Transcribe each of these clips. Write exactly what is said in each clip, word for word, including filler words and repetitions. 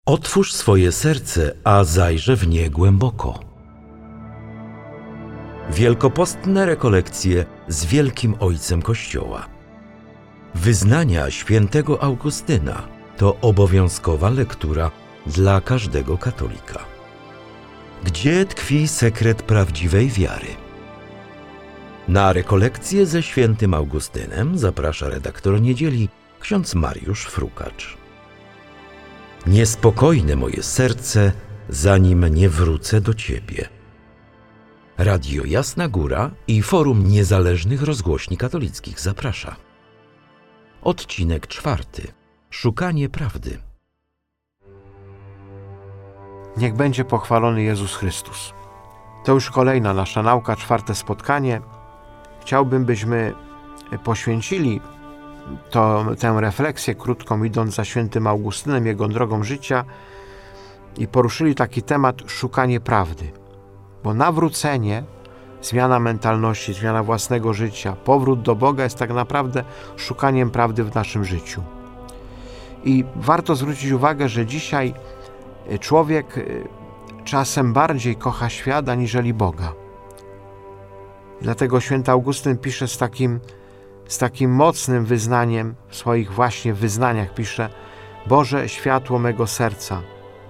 Otwórz swoje serce, a zajrzę w nie głęboko. Wielkopostne rekolekcje z Wielkim Ojcem Kościoła. Wyznania świętego Augustyna to obowiązkowa lektura dla każdego katolika. Gdzie tkwi sekret prawdziwej wiary? Na rekolekcję ze świętym Augustynem zaprasza redaktor Niedzieli, ksiądz Mariusz Frukacz. Niespokojne moje serce, zanim nie wrócę do Ciebie. Radio Jasna Góra i Forum Niezależnych Rozgłośni Katolickich zaprasza. Odcinek czwarty. Szukanie prawdy. Niech będzie pochwalony Jezus Chrystus. To już kolejna nasza nauka, czwarte spotkanie. Chciałbym, byśmy poświęcili to, tę refleksję krótką, idąc za świętym Augustynem, jego drogą życia i poruszyli taki temat szukanie prawdy. Bo nawrócenie, zmiana mentalności, zmiana własnego życia, powrót do Boga jest tak naprawdę szukaniem prawdy w naszym życiu. I warto zwrócić uwagę, że dzisiaj człowiek czasem bardziej kocha świat aniżeli Boga. Dlatego święty Augustyn pisze z takim, z takim mocnym wyznaniem, w swoich właśnie wyznaniach pisze: Boże, światło mego serca,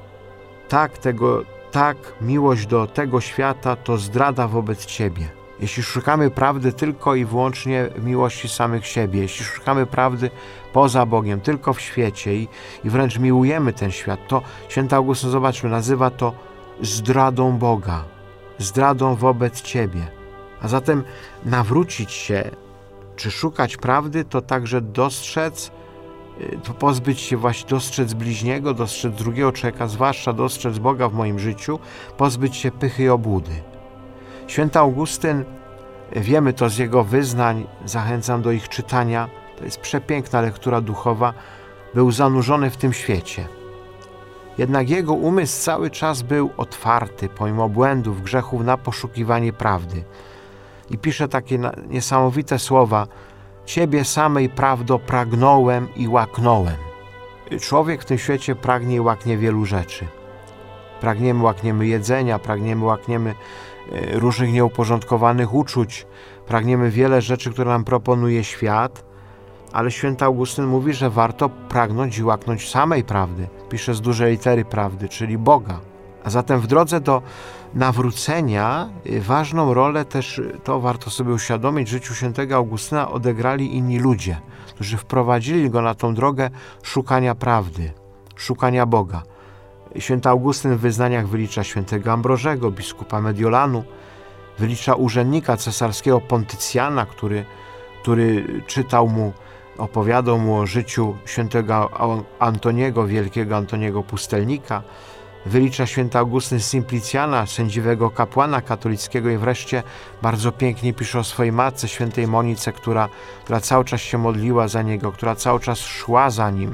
tak, tego, tak miłość do tego świata to zdrada wobec Ciebie. Jeśli szukamy prawdy tylko i wyłącznie w miłości samych siebie, jeśli szukamy prawdy poza Bogiem, tylko w świecie i, i wręcz miłujemy ten świat, to święty Augustyn, zobaczmy, nazywa to zdradą Boga, zdradą wobec Ciebie. A zatem nawrócić się, czy szukać prawdy, to także dostrzec, to pozbyć się właśnie, dostrzec bliźniego, dostrzec drugiego człowieka, zwłaszcza dostrzec Boga w moim życiu, pozbyć się pychy i obłudy. Święty Augustyn, wiemy to z jego wyznań, zachęcam do ich czytania, to jest przepiękna lektura duchowa, był zanurzony w tym świecie. Jednak jego umysł cały czas był otwarty, pomimo błędów, grzechów, na poszukiwanie prawdy. I pisze takie niesamowite słowa: Ciebie samej prawdo pragnąłem i łaknąłem. Człowiek w tym świecie pragnie i łaknie wielu rzeczy. Pragniemy, łakniemy jedzenia, pragniemy, łakniemy różnych nieuporządkowanych uczuć, pragniemy wiele rzeczy, które nam proponuje świat, ale święty Augustyn mówi, że warto pragnąć i łaknąć samej prawdy. Pisze z dużej litery prawdy, czyli Boga. A zatem w drodze do nawrócenia ważną rolę też, to warto sobie uświadomić, w życiu świętego Augustyna odegrali inni ludzie, którzy wprowadzili go na tą drogę szukania prawdy, szukania Boga. Święty Augustyn w wyznaniach wylicza świętego Ambrożego, biskupa Mediolanu, wylicza urzędnika cesarskiego Pontycjana, który, który czytał mu, opowiadał mu o życiu świętego Antoniego, wielkiego Antoniego Pustelnika. Wylicza święty Augustyn Simplicjana, sędziwego kapłana katolickiego, i wreszcie bardzo pięknie pisze o swojej matce, świętej Monice, która, która cały czas się modliła za niego, która cały czas szła za nim.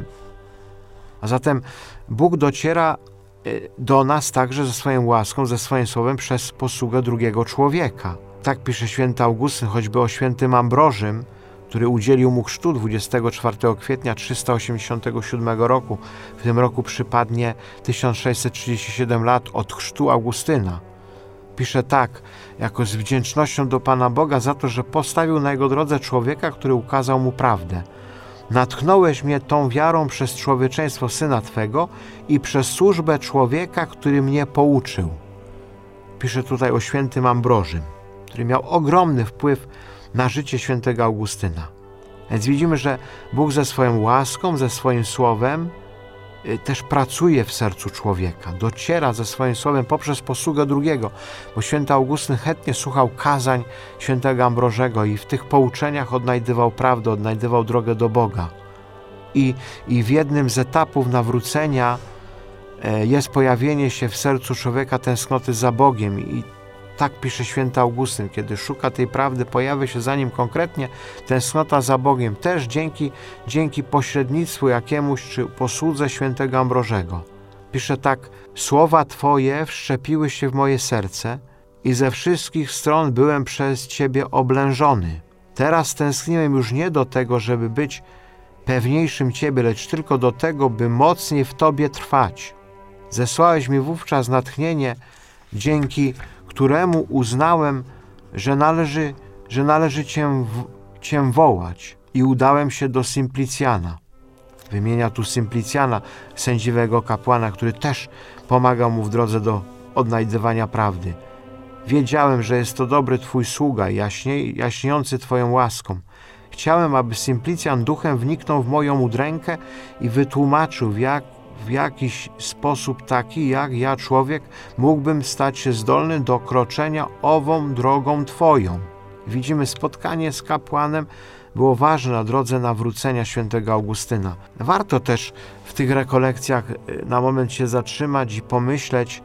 A zatem Bóg dociera do nas także ze swoją łaską, ze swoim słowem przez posługę drugiego człowieka. Tak pisze święty Augustyn choćby o świętym Ambrożym, który udzielił mu chrztu dwudziestego czwartego kwietnia trzysta osiemdziesiątego siódmego roku. W tym roku przypadnie tysiąc sześćset trzydzieści siedem lat od chrztu Augustyna. Pisze tak: jako z wdzięcznością do Pana Boga za to, że postawił na jego drodze człowieka, który ukazał mu prawdę. Natchnąłeś mnie tą wiarą przez człowieczeństwo Syna Twego i przez służbę człowieka, który mnie pouczył. Pisze tutaj o świętym Ambrożym, który miał ogromny wpływ na życie świętego Augustyna. Więc widzimy, że Bóg ze swoją łaską, ze swoim słowem też pracuje w sercu człowieka, dociera ze swoim słowem poprzez posługę drugiego, bo święty Augustyn chętnie słuchał kazań świętego Ambrożego i w tych pouczeniach odnajdywał prawdę, odnajdywał drogę do Boga. I, i w jednym z etapów nawrócenia jest pojawienie się w sercu człowieka tęsknoty za Bogiem i tak pisze święty Augustyn, kiedy szuka tej prawdy, pojawia się za nim konkretnie tęsknota za Bogiem, też dzięki, dzięki pośrednictwu jakiemuś czy posłudze świętego Ambrożego. Pisze tak: słowa Twoje wszczepiły się w moje serce i ze wszystkich stron byłem przez Ciebie oblężony. Teraz tęskniłem już nie do tego, żeby być pewniejszym Ciebie, lecz tylko do tego, by mocniej w Tobie trwać. Zesłałeś mi wówczas natchnienie, dzięki któremu uznałem, że należy, że należy Cię, Cię wołać i udałem się do Simplicjana. Wymienia tu Simplicjana, sędziwego kapłana, który też pomagał mu w drodze do odnajdywania prawdy. Wiedziałem, że jest to dobry Twój sługa, jaśniej, jaśniejący Twoją łaską. Chciałem, aby Simplicjan duchem wniknął w moją udrękę i wytłumaczył, w, jak, w jakiś sposób taki, jak ja, człowiek, mógłbym stać się zdolny do kroczenia ową drogą Twoją. Widzimy, spotkanie z kapłanem było ważne na drodze nawrócenia świętego Augustyna. Warto też w tych rekolekcjach na moment się zatrzymać i pomyśleć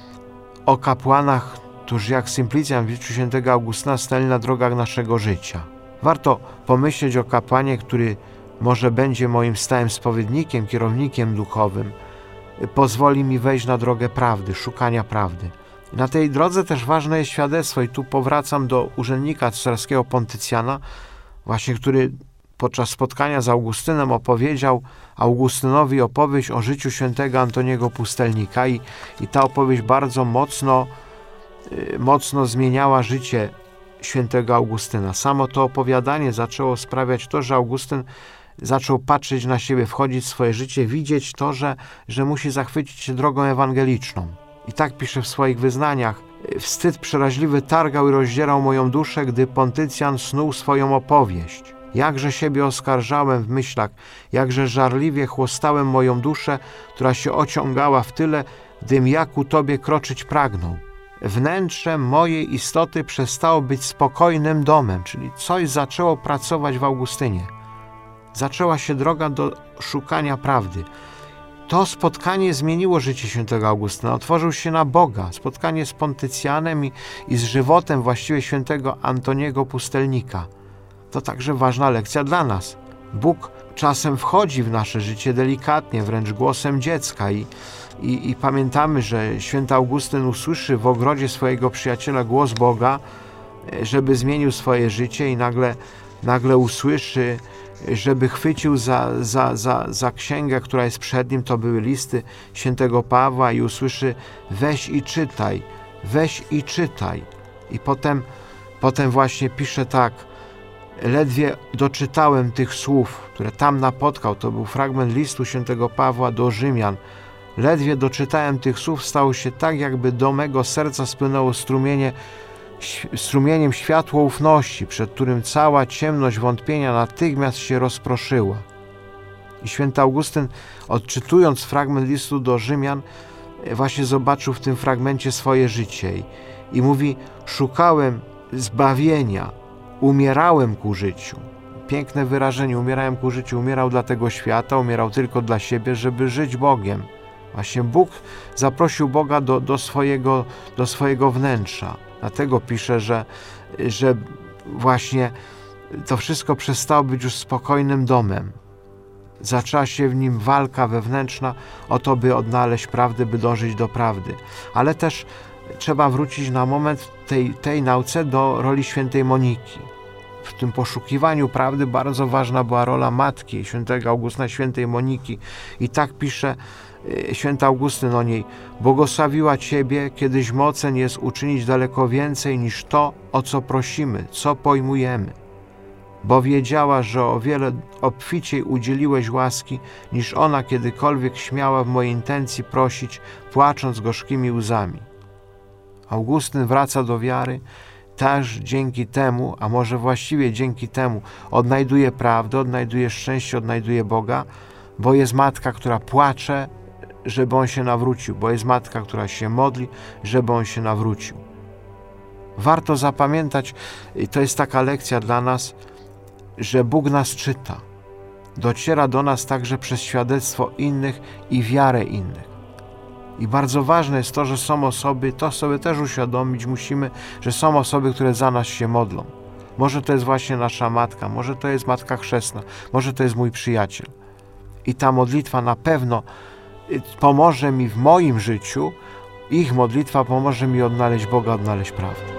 o kapłanach, którzy jak Simplicjan w życiu świętego Augustyna stali na drogach naszego życia. Warto pomyśleć o kapłanie, który może będzie moim stałym spowiednikiem, kierownikiem duchowym, pozwoli mi wejść na drogę prawdy, szukania prawdy. Na tej drodze też ważne jest świadectwo i tu powracam do urzędnika cesarskiego Pontycjana, właśnie który podczas spotkania z Augustynem opowiedział Augustynowi opowieść o życiu świętego Antoniego Pustelnika i, i ta opowieść bardzo mocno, yy, mocno zmieniała życie świętego Augustyna. Samo to opowiadanie zaczęło sprawiać to, że Augustyn zaczął patrzeć na siebie, wchodzić w swoje życie, widzieć to, że, że musi zachwycić się drogą ewangeliczną. I tak pisze w swoich wyznaniach: wstyd przeraźliwy targał i rozdzierał moją duszę, gdy Pontycjan snuł swoją opowieść. Jakże siebie oskarżałem w myślach, jakże żarliwie chłostałem moją duszę, która się ociągała w tyle, gdym ja ku Tobie kroczyć pragnął. Wnętrze mojej istoty przestało być spokojnym domem, czyli coś zaczęło pracować w Augustynie. Zaczęła się droga do szukania prawdy. To spotkanie zmieniło życie świętego Augustyna. Otworzył się na Boga. Spotkanie z Pontycjanem i, i z żywotem właściwie świętego Antoniego Pustelnika. To także ważna lekcja dla nas. Bóg czasem wchodzi w nasze życie delikatnie, wręcz głosem dziecka i, i, i pamiętamy, że święty Augustyn usłyszy w ogrodzie swojego przyjaciela głos Boga, żeby zmienił swoje życie i nagle, nagle usłyszy, żeby chwycił za, za, za, za księgę, która jest przed nim, to były listy świętego Pawła, i usłyszy: weź i czytaj, weź i czytaj. I potem, potem właśnie pisze tak: ledwie doczytałem tych słów, które tam napotkał, to był fragment listu świętego Pawła do Rzymian, ledwie doczytałem tych słów, stało się tak, jakby do mego serca spłynęło strumienie strumieniem światło ufności, przed którym cała ciemność wątpienia natychmiast się rozproszyła. I święty Augustyn, odczytując fragment listu do Rzymian, właśnie zobaczył w tym fragmencie swoje życie i, i mówi: szukałem zbawienia, umierałem ku życiu. Piękne wyrażenie: umierałem ku życiu. Umierał dla tego świata, umierał tylko dla siebie, żeby żyć Bogiem. Właśnie Bóg zaprosił Boga do, do, swojego, do swojego wnętrza. Dlatego pisze, że, że właśnie to wszystko przestało być już spokojnym domem. Zaczęła się w nim walka wewnętrzna o to, by odnaleźć prawdę, by dążyć do prawdy. Ale też trzeba wrócić na moment w tej, tej nauce do roli świętej Moniki. W tym poszukiwaniu prawdy bardzo ważna była rola matki świętego Augustyna, świętej Moniki. I tak pisze święty Augustyn o niej: błogosławiła Ciebie, kiedyś mocen jest uczynić daleko więcej niż to, o co prosimy, co pojmujemy. Bo wiedziała, że o wiele obficiej udzieliłeś łaski, niż ona kiedykolwiek śmiała w mojej intencji prosić, płacząc gorzkimi łzami. Augustyn wraca do wiary, też dzięki temu, a może właściwie dzięki temu, odnajduje prawdę, odnajduje szczęście, odnajduje Boga, bo jest matka, która płacze, żeby on się nawrócił, bo jest matka, która się modli, żeby on się nawrócił. Warto zapamiętać, i to jest taka lekcja dla nas, że Bóg nas czyta. Dociera do nas także przez świadectwo innych i wiarę innych. I bardzo ważne jest to, że są osoby, to sobie też uświadomić musimy, że są osoby, które za nas się modlą. Może to jest właśnie nasza matka, może to jest Matka Chrzestna, może to jest mój przyjaciel. I ta modlitwa na pewno pomoże mi w moim życiu, ich modlitwa pomoże mi odnaleźć Boga, odnaleźć prawdę.